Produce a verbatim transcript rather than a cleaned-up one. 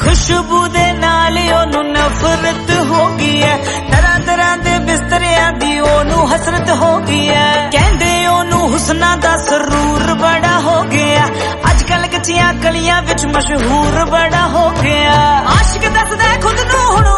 खुशबू दे नाल ओनू नफरत हो गई है, तरह तरह दे बिस्तरियां दी ओनू हसरत हो गई है। कहंदे ओनू हुस्ना दा सरूर बड़ा हो गया, अजकल कच्चियां गलियां विच मशहूर बड़ा हो गया। आशिक दसदा खुद नू हुण